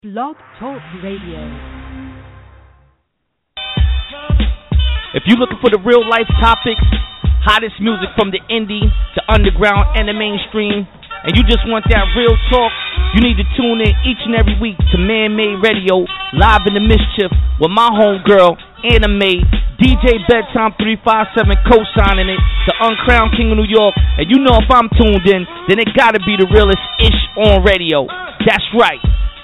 Blog Talk Radio. If you're looking for the real life topics, hottest music from the indie to underground and the mainstream, and you just want that real talk, you need to tune in each and every week to Man-Made Radio, live in the mischief with my homegirl, Anime, DJ Bedtime 357 co-signing it, the uncrowned king of New York. And you know if I'm tuned in, then it gotta be the realest ish on radio. That's right.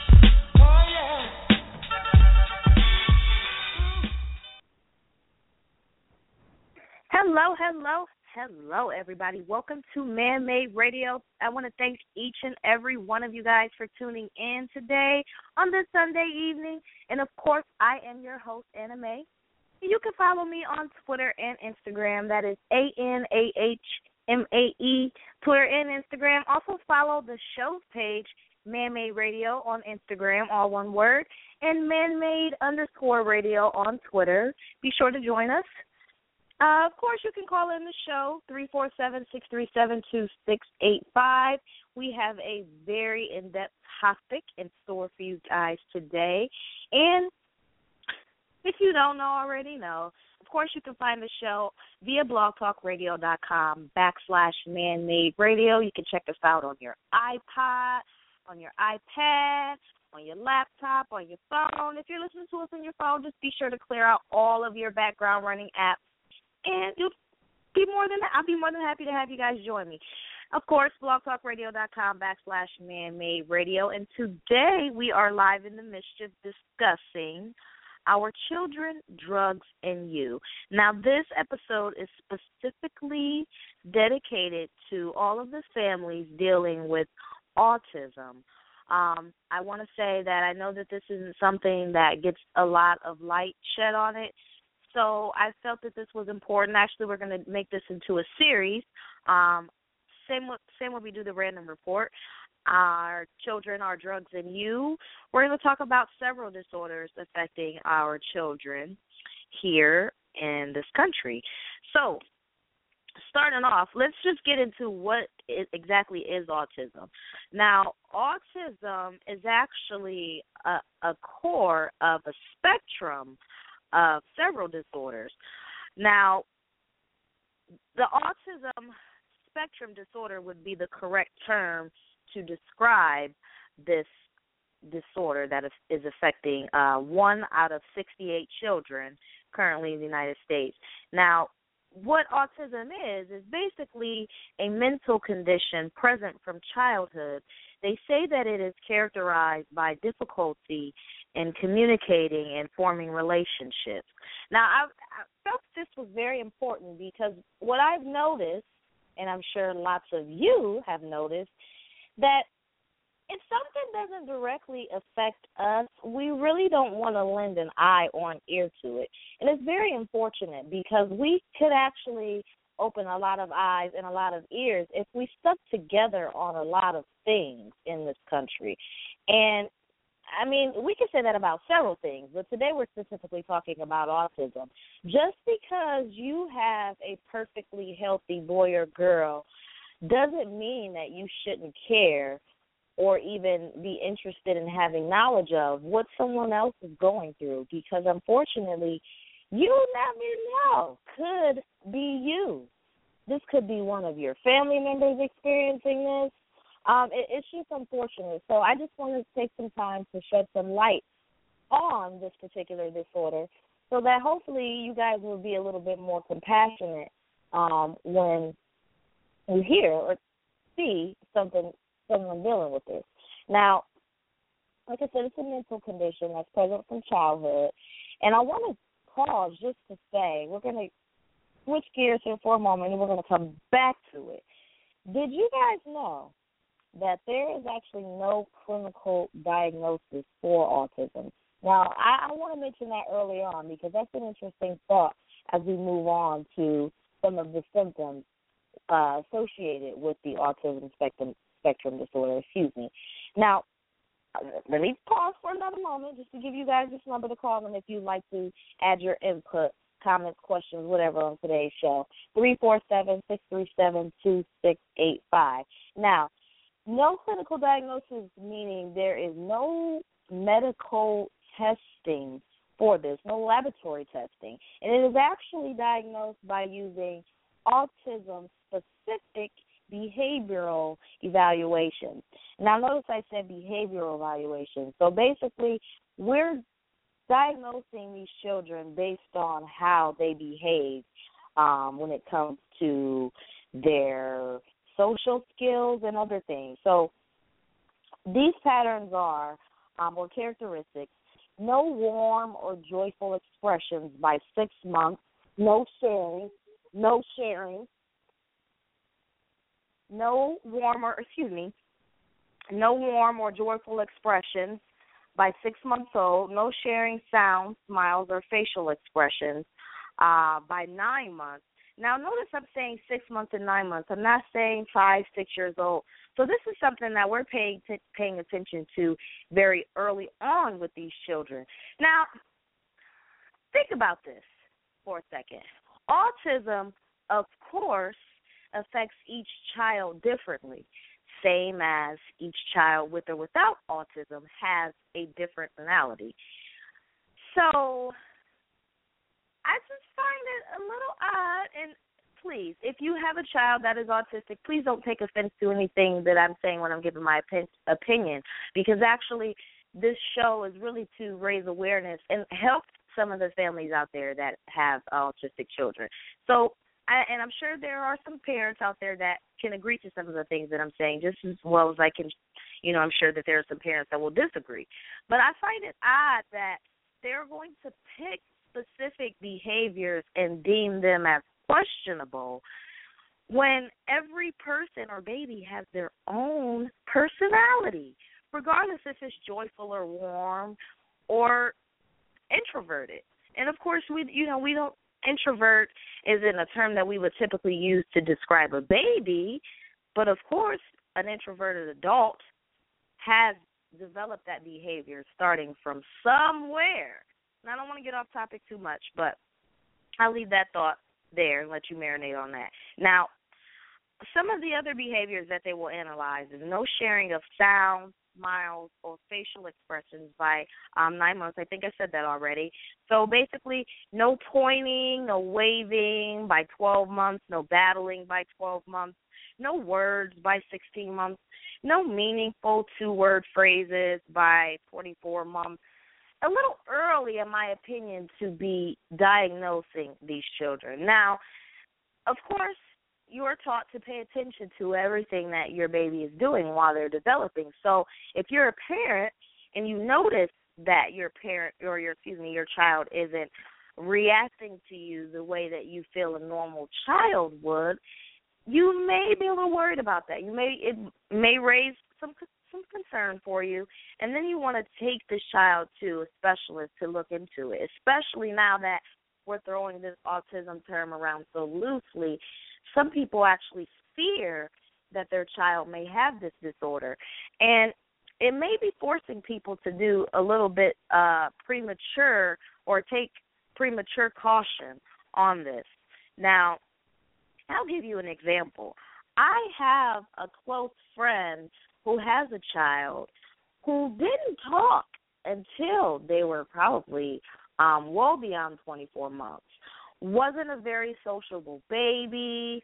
Hello, everybody. Welcome to Man-Made Radio. I want to thank each and every one of you guys for tuning in today on this Sunday evening. And, of course, I am your host, Anime. You can follow me on Twitter and Instagram. That is ANAHMAE, Twitter and Instagram. Also follow the show's page, Man-Made Radio, on Instagram, all one word, and Man-Made_radio on Twitter. Be sure to join us. Of course, you can call in the show, 347-637-2685. We have a very in-depth topic in store for you guys today. And if you don't already know, of course, you can find the show via blogtalkradio.com/manmade radio. You can check us out on your iPod, on your iPad, on your laptop, on your phone. If you're listening to us on your phone, just be sure to clear out all of your background running apps. And I'll be more than happy to have you guys join me. Of course, blogtalkradio.com/manmade radio. And today we are live in the mischief discussing our children, drugs, and you. Now, this episode is specifically dedicated to all of the families dealing with autism. I want to say that I know that this isn't something that gets a lot of light shed on it. So I felt that this was important. Actually, we're going to make this into a series. Same way we do the random report. Our children, our drugs, and you. We're going to talk about several disorders affecting our children here in this country. So, starting off, let's just get into what exactly is autism. Now, autism is actually a core of a spectrum of several disorders. Now, the autism spectrum disorder would be the correct term to describe this disorder that is affecting 1 out of 68 children currently in the United States. Now, what autism is basically a mental condition present from childhood. They say that it is characterized by difficulty in communicating and forming relationships. Now, I felt this was very important because what I've noticed, and I'm sure lots of you have noticed, that if something doesn't directly affect us, we really don't want to lend an eye or an ear to it. And it's very unfortunate because we could actually open a lot of eyes and a lot of ears if we stuck together on a lot of things in this country. And, I mean, we can say that about several things, but today we're specifically talking about autism. Just because you have a perfectly healthy boy or girl doesn't mean that you shouldn't care or even be interested in having knowledge of what someone else is going through, because unfortunately, you never know. Could be you. This could be one of your family members experiencing this. It's just unfortunate. So I just wanted to take some time to shed some light on this particular disorder so that hopefully you guys will be a little bit more compassionate when you hear or see someone dealing with this. Now, like I said, it's a mental condition that's present from childhood. And I want to pause just to say, we're going to switch gears here for a moment and we're going to come back to it. Did you guys know that there is actually no clinical diagnosis for autism? Now, I want to mention that early on because that's an interesting thought as we move on to some of the symptoms associated with the autism spectrum disorder, Now, let me pause for another moment just to give you guys this number to call them if you'd like to add your input, comments, questions, whatever on today's show, 347-637-2685. Now, no clinical diagnosis, meaning there is no medical testing for this, no laboratory testing. And it is actually diagnosed by using autism-specific behavioral evaluations. Now, notice I said behavioral evaluations. So basically, we're diagnosing these children based on how they behave when it comes to their social skills and other things. So these patterns are, or characteristics, no warm or joyful expressions by 6 months, no sharing, no warm or joyful expressions by 6 months old, no sharing sounds, smiles, or facial expressions by 9 months. Now, notice I'm saying 6 months and 9 months. I'm not saying 5, 6 years old. So this is something that we're paying attention to very early on with these children. Now, think about this for a second. Autism, of course, affects each child differently, same as each child with or without autism has a different personality. So I just find it a little odd, and please, if you have a child that is autistic, please don't take offense to anything that I'm saying when I'm giving my opinion, because actually this show is really to raise awareness and help some of the families out there that have autistic children. So, and I'm sure there are some parents out there that can agree to some of the things that I'm saying just as well as I can, I'm sure that there are some parents that will disagree. But I find it odd that they're going to pick specific behaviors and deem them as questionable when every person or baby has their own personality, regardless if it's joyful or warm or introverted. And of course, we don't, introvert isn't a term that we would typically use to describe a baby, but of course, an introverted adult has developed that behavior starting from somewhere. And I don't want to get off topic too much, but I'll leave that thought there and let you marinate on that. Now, some of the other behaviors that they will analyze is no sharing of sounds, smiles, or facial expressions by 9 months. I think I said that already. So basically, no pointing, no waving by 12 months, no battling by 12 months, no words by 16 months, no meaningful 2-word phrases by 24 months. A little early, in my opinion, to be diagnosing these children. Now, of course, you are taught to pay attention to everything that your baby is doing while they're developing. So if you're a parent and you notice that your child isn't reacting to you the way that you feel a normal child would, you may be a little worried about that. It may raise some concern for you, and then you want to take this child to a specialist to look into it, especially now that we're throwing this autism term around so loosely. Some people actually fear that their child may have this disorder, and it may be forcing people to do a little bit premature or take premature caution on this. Now, I'll give you an example. I have a close friend who has a child who didn't talk until they were probably well beyond 24 months. Wasn't a very sociable baby.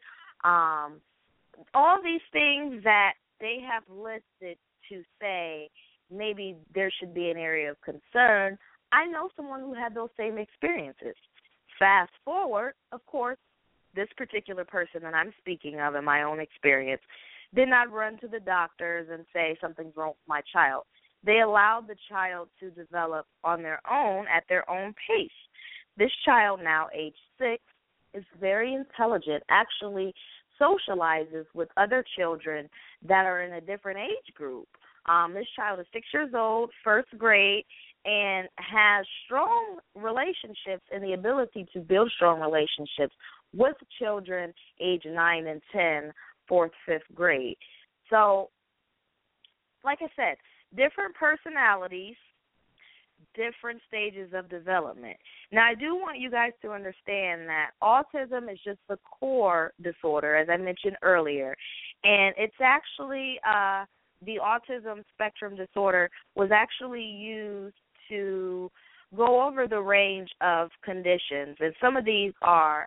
All these things that they have listed to say maybe there should be an area of concern. I know someone who had those same experiences. Fast forward, of course, this particular person that I'm speaking of in my own experience did not run to the doctors and say something's wrong with my child. They allowed the child to develop on their own at their own pace. This child, now age 6, is very intelligent, actually socializes with other children that are in a different age group. This child is 6 years old, first grade, and has strong relationships and the ability to build strong relationships with children age 9 and 10, 4th, 5th grade. So, like I said, different personalities, different stages of development. Now, I do want you guys to understand that autism is just the core disorder, as I mentioned earlier, and it's actually the autism spectrum disorder was actually used to go over the range of conditions, and some of these are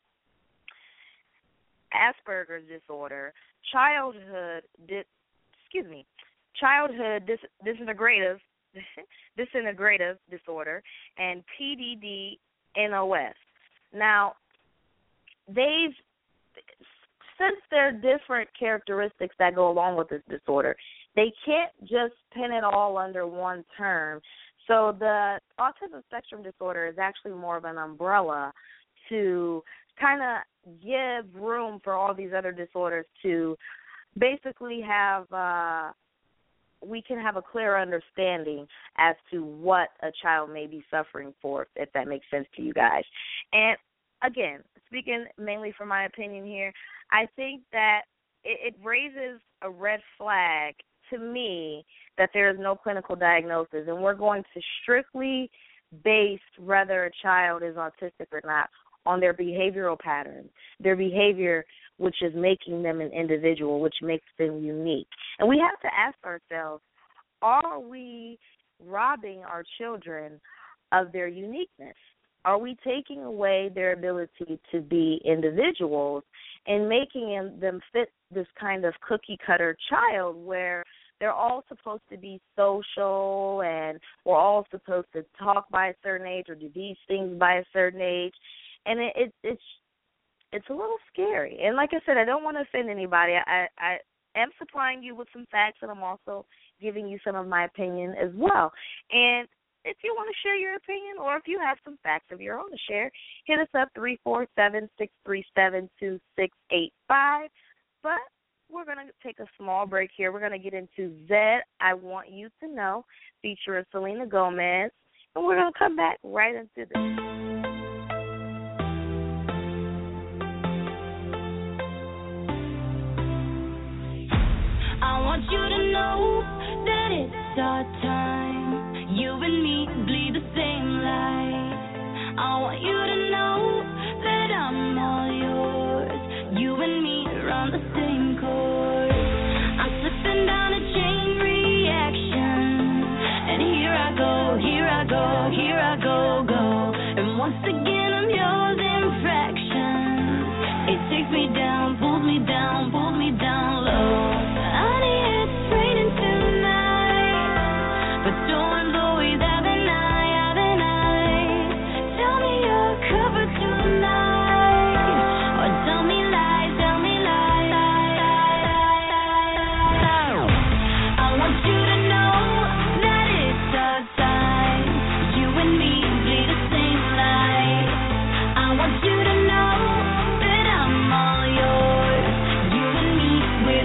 Asperger's disorder, childhood disintegrative disorder, and PDD-NOS. Now, since there are different characteristics that go along with this disorder, they can't just pin it all under one term. So the autism spectrum disorder is actually more of an umbrella to kind of give room for all these other disorders to basically have we can have a clear understanding as to what a child may be suffering for, if that makes sense to you guys. And again, speaking mainly from my opinion here, I think that it raises a red flag to me that there is no clinical diagnosis, and we're going to strictly base whether a child is autistic or not on their behavioral patterns, their behavior, which is making them an individual, which makes them unique. And we have to ask ourselves, are we robbing our children of their uniqueness? Are we taking away their ability to be individuals and making them fit this kind of cookie-cutter child where they're all supposed to be social and we're all supposed to talk by a certain age or do these things by a certain age? And it's a little scary. And like I said, I don't want to offend anybody. I am supplying you with some facts, and I'm also giving you some of my opinion as well. And if you want to share your opinion or if you have some facts of your own to share, hit us up 347-637-2685. But we're going to take a small break here. We're going to get into Zed, I Want You to Know, featuring Selena Gomez. And we're going to come back right into this. I want you to know that it's our time. You and me bleed the same light. I want you to know that I'm all yours. You and me run the same course. I'm slipping down a chain reaction, and here I go, here I go, here I go, go. And once again I'm yours in fractions. It takes me down, pulls me down, pulls me down low. Honey, it's raining tonight, but storms always have an eye, have an eye. Tell me you're covered tonight, or tell me lies, tell me lies. I want you to know that it's our time. You and me bleed the same light. I want you to know that I'm all yours. You and me, we're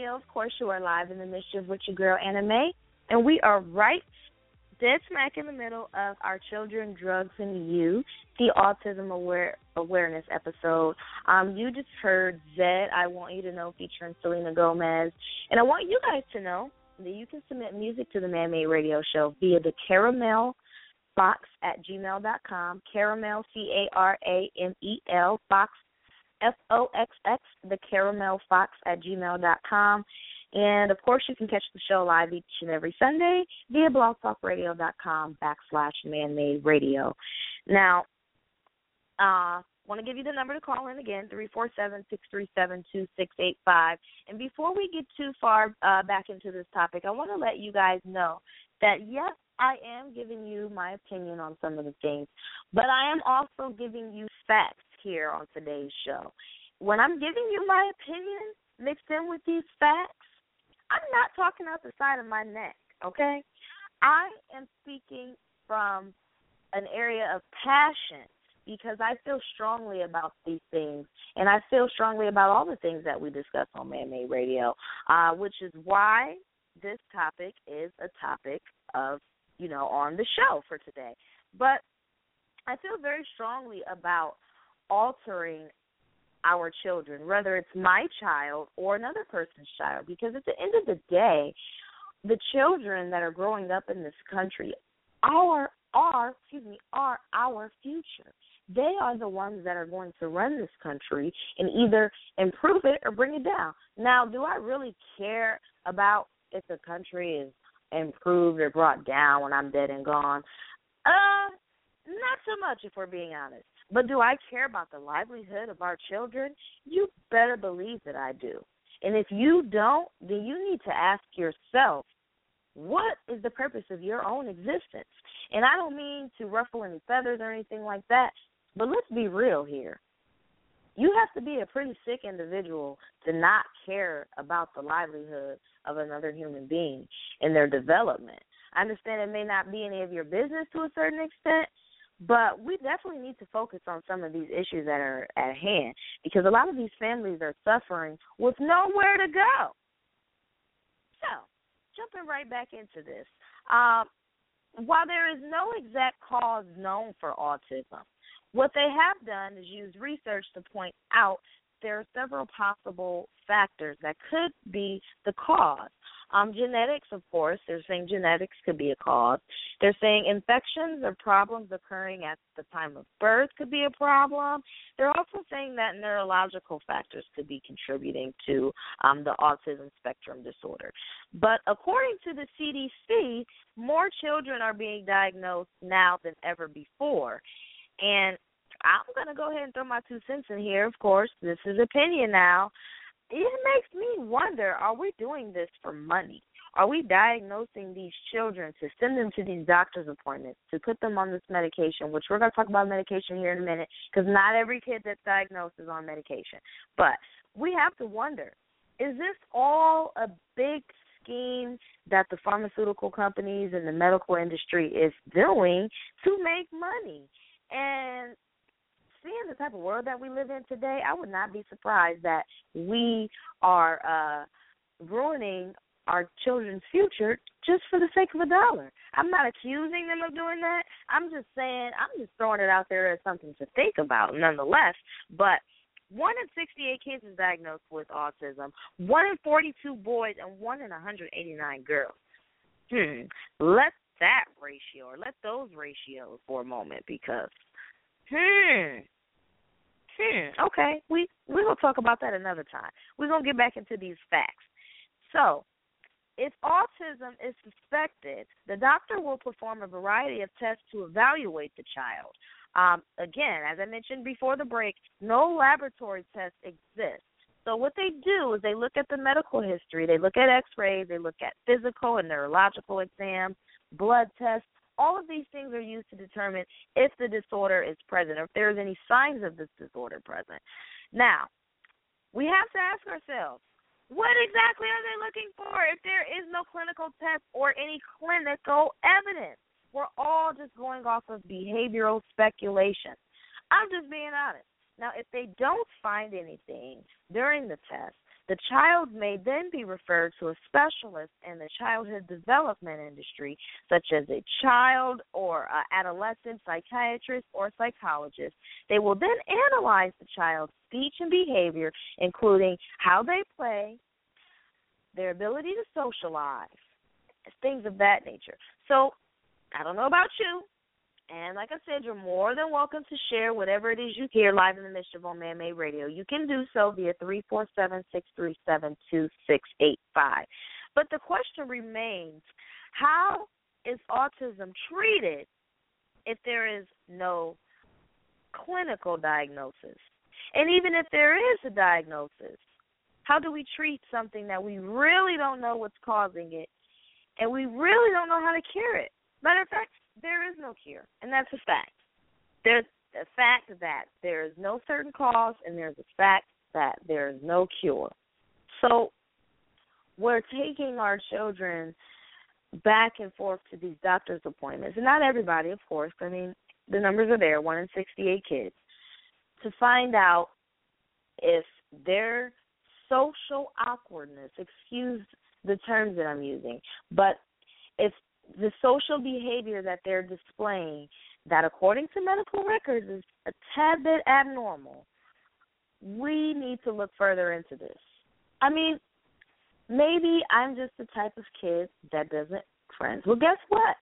Radio. Of course, you are live in the Mischief with your girl, Anna Mae, and we are right dead smack in the middle of our Children, Drugs, and You, the Autism Awareness episode. You just heard Zed, I Want You to Know, featuring Selena Gomez. And I want you guys to know that you can submit music to the Man-Made Radio Show via the Caramel Fox at gmail.com, Caramel, Caramel, Fox, Foxx, the Caramel Fox at gmail.com. And, of course, you can catch the show live each and every Sunday via blogtalkradio.com/manmade radio. Now, want to give you the number to call in again, 347-637-2685. And before we get too far back into this topic, I want to let you guys know that, yes, I am giving you my opinion on some of the things, but I am also giving you facts here on today's show. When I'm giving you my opinion mixed in with these facts, I'm not talking out the side of my neck, okay? I am speaking from an area of passion because I feel strongly about these things, and I feel strongly about all the things that we discuss on Man-Made Radio, which is why this topic is a topic of, on the show for today. But I feel very strongly about altering our children, whether it's my child or another person's child, because at the end of the day, the children that are growing up in this country are our future. They are the ones that are going to run this country and either improve it or bring it down. Now, do I really care about if the country is improved or brought down when I'm dead and gone? Not so much, if we're being honest. But do I care about the livelihood of our children? You better believe that I do. And if you don't, then you need to ask yourself, what is the purpose of your own existence? And I don't mean to ruffle any feathers or anything like that, but let's be real here. You have to be a pretty sick individual to not care about the livelihood of another human being and their development. I understand it may not be any of your business to a certain extent, but we definitely need to focus on some of these issues that are at hand because a lot of these families are suffering with nowhere to go. So, jumping right back into this, while there is no exact cause known for autism, what they have done is use research to point out there are several possible factors that could be the cause. Genetics, of course, they're saying genetics could be a cause. They're saying infections or problems occurring at the time of birth could be a problem. They're also saying that neurological factors could be contributing to the autism spectrum disorder. But according to the CDC, more children are being diagnosed now than ever before. And I'm going to go ahead and throw my 2 cents in here. Of course, this is opinion now. It makes me wonder, are we doing this for money? Are we diagnosing these children to send them to these doctor's appointments, to put them on this medication, which we're going to talk about medication here in a minute, because not every kid that's diagnosed is on medication. But we have to wonder, is this all a big scheme that the pharmaceutical companies and the medical industry is doing to make money? And seeing the type of world that we live in today, I would not be surprised that we are ruining our children's future just for the sake of a dollar. I'm not accusing them of doing that. I'm just saying, I'm just throwing it out there as something to think about nonetheless. But 1 in 68 kids is diagnosed with autism, 1 in 42 boys, and 1 in 189 girls. Let that ratio, or let those ratios for a moment, because okay, we're going to talk about that another time. We're going to get back into these facts. So, if autism is suspected, the doctor will perform a variety of tests to evaluate the child. Again, as I mentioned before the break, no laboratory tests exist. So what they do is they look at the medical history. They look at x-rays. They look at physical and neurological exams, blood tests. All of these things are used to determine if the disorder is present or if there's any signs of this disorder present. Now, we have to ask ourselves, what exactly are they looking for if there is no clinical test or any clinical evidence? We're all just going off of behavioral speculation. I'm just being honest. Now, if they don't find anything during the test, The child may then be referred to a specialist in the childhood development industry, such as a child or adolescent psychiatrist or psychologist. They will then analyze the child's speech and behavior, including how they play, their ability to socialize, things of that nature. So, I don't know about you, and like I said, you're more than welcome to share whatever it is you hear live in the Mischief on Man-Made Radio. You can do so via 347-637-2685. But the question remains, how is autism treated if there is no clinical diagnosis? And even if there is a diagnosis, how do we treat something that we really don't know what's causing it, and we really don't know how to cure it? Matter of fact, there is no cure, and that's a fact. There's a fact that there is no certain cause, and there's a fact that there is no cure. So we're taking our children back and forth to these doctor's appointments, and not everybody, of course. I mean, the numbers are there, 1 in 68 kids, to find out if their social awkwardness, excuse the terms that I'm using, but if the social behavior that they're displaying, that according to medical records is a tad bit abnormal, we need to look further into this. I mean, maybe I'm just the type of kid that doesn't friends. Well, guess what?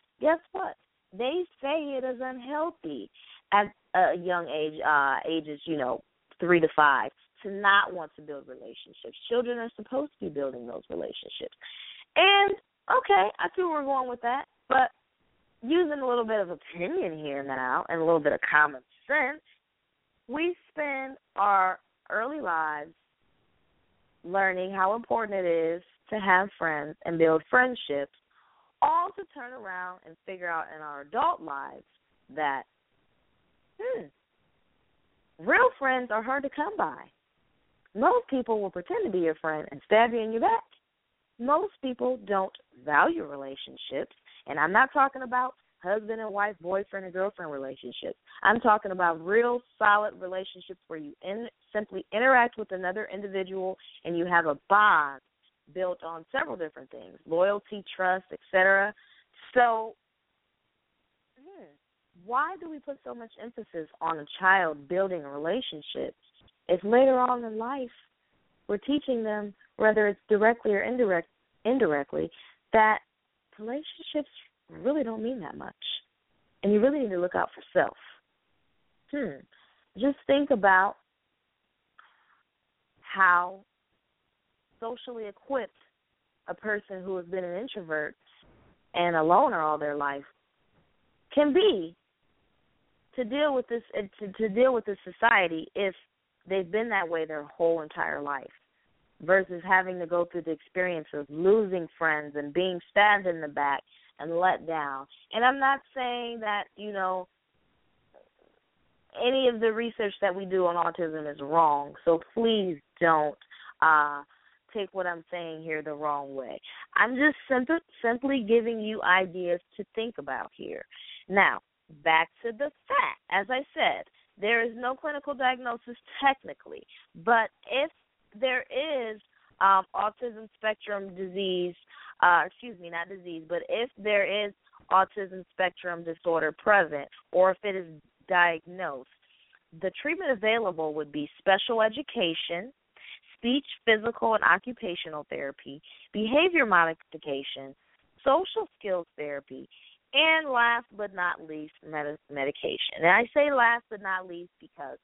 They say it is unhealthy at a young age, ages, 3 to 5, to not want to build relationships. Children are supposed to be building those relationships. And okay, I see where we're going with that, but using a little bit of opinion here now and a little bit of common sense, we spend our early lives learning how important it is to have friends and build friendships, all to turn around and figure out in our adult lives that, real friends are hard to come by. Most people will pretend to be your friend and stab you in your back. Most people don't value relationships, and I'm not talking about husband and wife, boyfriend and girlfriend relationships. I'm talking about real solid relationships where you simply interact with another individual and you have a bond built on several different things, loyalty, trust, etc. So why do we put so much emphasis on a child building a relationship if later on in life we're teaching them, whether it's directly or indirectly, that relationships really don't mean that much, and you really need to look out for self. Just think about how socially equipped a person who has been an introvert and a loner all their life can be to deal with this society if they've been that way their whole entire life, versus having to go through the experience of losing friends and being stabbed in the back and let down. And I'm not saying that, any of the research that we do on autism is wrong, so please don't take what I'm saying here the wrong way. I'm just simply giving you ideas to think about here. Now, back to the fact. As I said, there is no clinical diagnosis technically, but if there is autism spectrum disease, but if there is autism spectrum disorder present, or if it is diagnosed, the treatment available would be special education, speech, physical, and occupational therapy, behavior modification, social skills therapy, and last but not least, medication. And I say last but not least because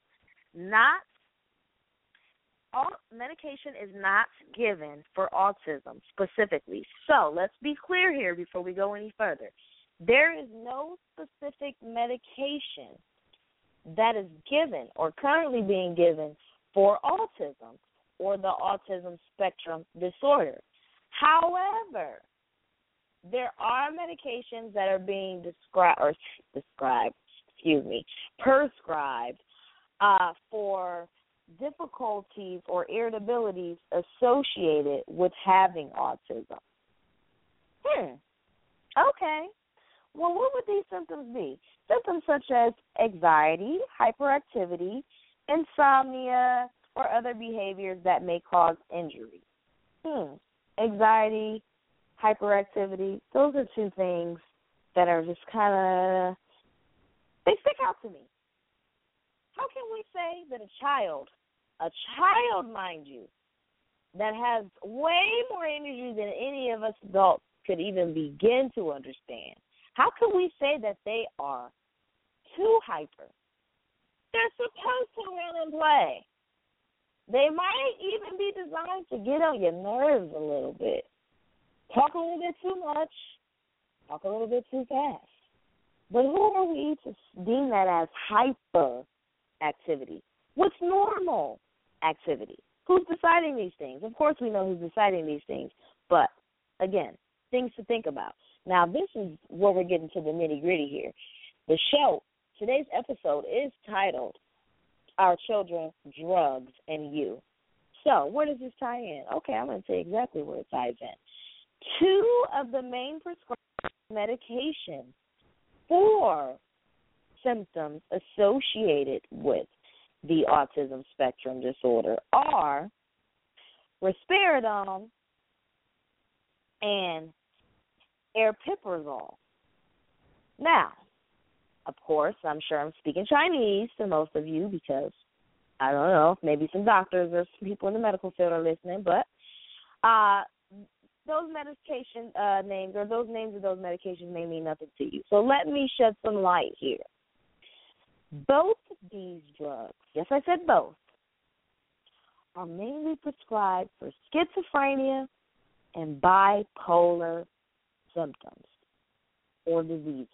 all medication is not given for autism specifically. So let's be clear here before we go any further. There is no specific medication that is given or currently being given for autism or the autism spectrum disorder. However, there are medications that are being prescribed for difficulties or irritabilities associated with having autism. Okay. Well, what would these symptoms be? Symptoms such as anxiety, hyperactivity, insomnia, or other behaviors that may cause injury. Anxiety, hyperactivity, those are two things that are just kind of, they stick out to me. How can we say that a child, mind you, that has way more energy than any of us adults could even begin to understand, how can we say that they are too hyper? They're supposed to run and play. They might even be designed to get on your nerves a little bit. Talk a little bit too much, talk a little bit too fast. But who are we to deem that as hyper activity? What's normal activity? Who's deciding these things? Of course we know who's deciding these things. But, again, things to think about. Now, this is where we're getting to the nitty-gritty here. The show, today's episode, is titled Our Children, Drugs, and You. So, where does this tie in? Okay, I'm going to tell you exactly where it ties in. Two of the main prescribed medications for symptoms associated with the autism spectrum disorder are risperidone and aripiprazole. Now, of course, I'm sure I'm speaking Chinese to most of you because, I don't know, maybe some doctors or some people in the medical field are listening, but those medication names or those names of those medications may mean nothing to you. So let me shed some light here. Both of these drugs, yes, I said both, are mainly prescribed for schizophrenia and bipolar symptoms or diseases.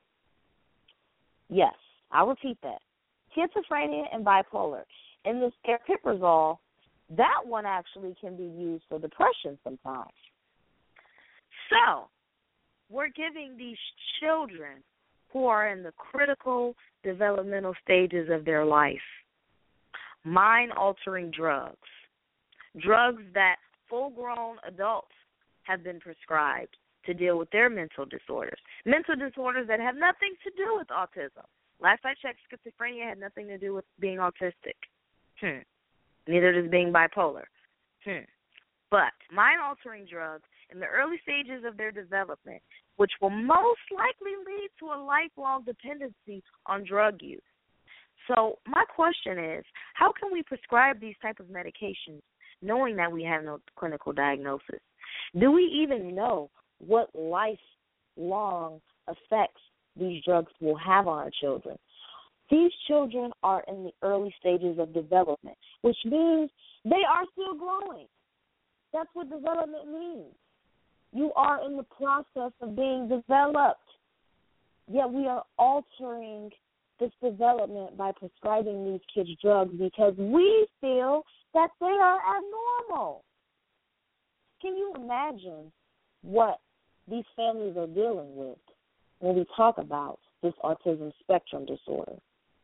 Yes, I'll repeat that. Schizophrenia and bipolar. And this aripiprazole, that one actually can be used for depression sometimes. So, we're giving these children who are in the critical developmental stages of their life mind-altering drugs, drugs that full-grown adults have been prescribed to deal with their mental disorders that have nothing to do with autism. Last I checked, schizophrenia had nothing to do with being autistic. Neither does being bipolar. But mind-altering drugs in the early stages of their development, which will most likely lead to a lifelong dependency on drug use. So my question is, how can we prescribe these type of medications knowing that we have no clinical diagnosis? Do we even know what lifelong effects these drugs will have on our children? These children are in the early stages of development, which means they are still growing. That's what development means. You are in the process of being developed, yet we are altering this development by prescribing these kids drugs because we feel that they are abnormal. Can you imagine what these families are dealing with when we talk about this autism spectrum disorder?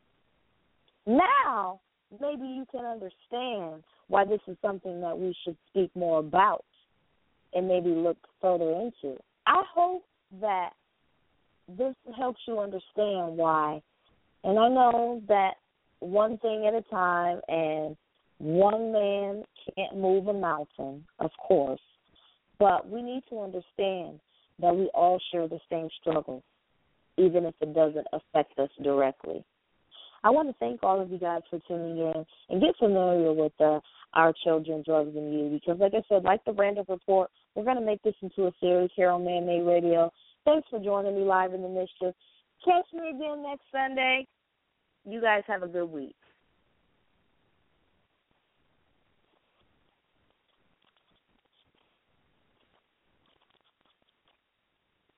Now, maybe you can understand why this is something that we should speak more about and maybe look further into. I hope that this helps you understand why. And I know that one thing at a time and one man can't move a mountain, of course, but we need to understand that we all share the same struggle, even if it doesn't affect us directly. I want to thank all of you guys for tuning in and get familiar with Our Children, Drugs, and You, because like I said, like the Random Report, we're going to make this into a series here on Man-Made Radio. Thanks for joining me live in the mischief. Catch me again next Sunday. You guys have a good week.